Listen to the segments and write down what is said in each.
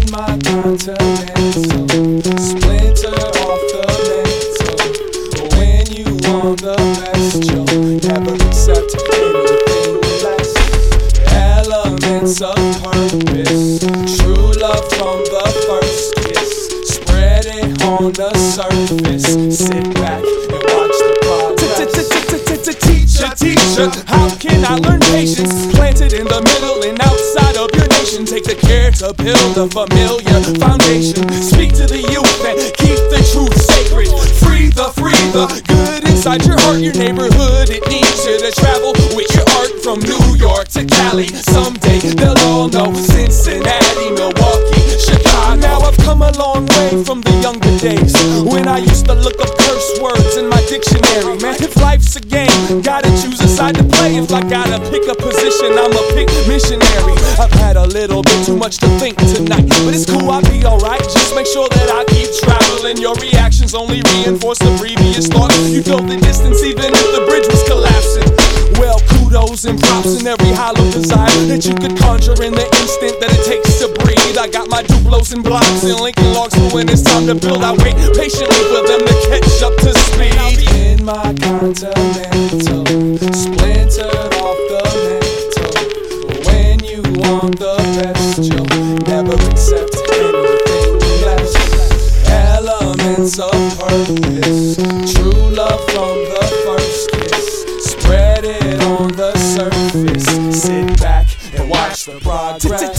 my continental, splintered off the mental. When you want the best, you'll never accept anything less. Elements of purpose, true love from the first kiss. Spread it on the surface. Sit back and watch the progress. Teacher, how can I learn patience? Planted in the middle and outside of your nation. Take the care to build a familiar foundation. Speak to the youth and keep the truth sacred. Free the good inside your heart. Your neighborhood, it needs you to travel with your art from New York to Cali. Someday they'll all know Cincinnati, Milwaukee, Chicago. Now I've come a long way from the younger days when I used to look up curse words in my dictionary. Man, if life's a game, gotta choose a side to play. If I gotta pick a position, I'ma pick missionary. I've had a little bit too much to think tonight, but it's cool, I'll be alright. Just make sure that I keep traveling. Your reactions only reinforce the previous thought. You go the distance even if the bridge was collapsing. Well, kudos and props in every hollow desire that you could conjure in the instant that it takes to breathe. I got my Duplos and blocks and Lincoln logs for when it's time to build. I wait patiently for them to catch up to speed. In my continental, splintered off the mental. When you want the best, you'll never accept anything less. Elements of purpose, true love from the first kiss. Spread it on the surface. Sit back and watch the progress.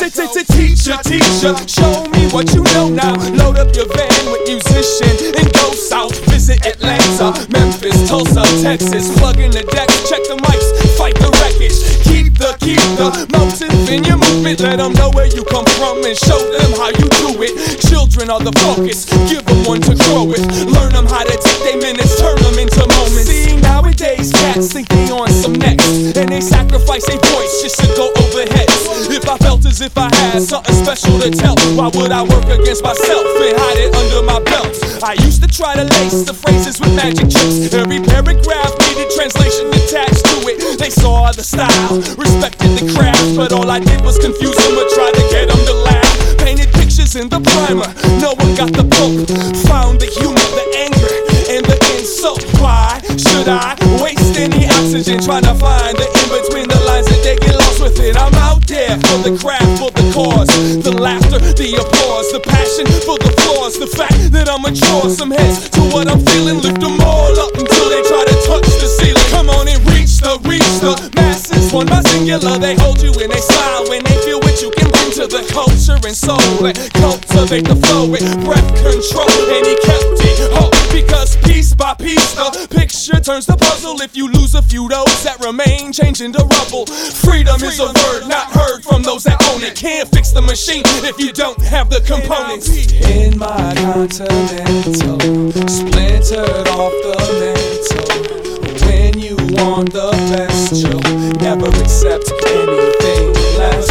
Teacher, show me what you know now. Load up your van with musician and go south. Visit Atlanta, Memphis, Tulsa, Texas. Plug in the deck, check the mics, fight the wreckage. Keep the motive in your movement. Let them know where you come from and show them how you do it. Children are the focus, give them one to grow with. Learn them how to take their minutes, turn them into moments. See, nowadays cats think they on some next, and they sacrifice their voice just to go over heads. If I felt as if I had something special to tell, why would I work against myself and hide it under my belt? I used to try to lace the phrases with magic tricks. Every paragraph needed translation attached to it. They saw the style, respected the craft, but all I did was confuse them or try to get them to laugh. Painted pictures in the primer, no one got the book. Found the humor, the anger, and the insult. Why should I waste any oxygen trying to find the in-between the lines and they get lost with it? I'm out there for the craft, for the cause, the laughter, the applause, the passion for the flaws, the fact that I'ma draw some heads to what I'm feeling. Lift them all up until they try to touch the ceiling. Come on and reach the masses. One by singular, they hold you and they smile when they feel what you can bring to the culture and soul. And cultivate the flow with breath control. And he kept it whole because piece by piece the picture turns the puzzle. If you lose a few those that remain, change into rubble. Freedom is a word not heard from those that own it. Can't fix the machine if you don't have the components. In my continental, splintered off the mental. When you want the best, you'll never accept anything less.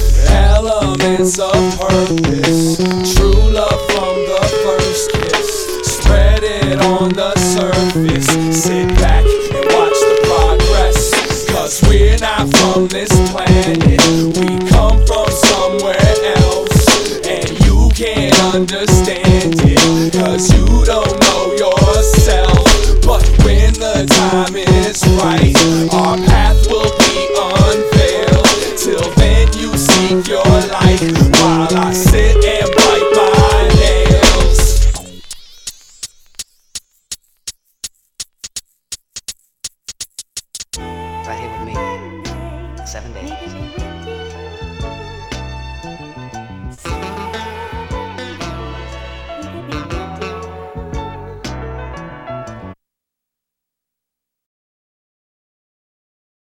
Elements of purpose, true love from the first kiss. Spread it on the surface. Sit back and watch the progress. Cause we're not from this planet, we come from somewhere else. And you can't understand it, cause you don't know yourself. But when the time is right, our path will be unveiled. Till then you seek your light, while I sit and bite my nails. Right here with me, 7 days.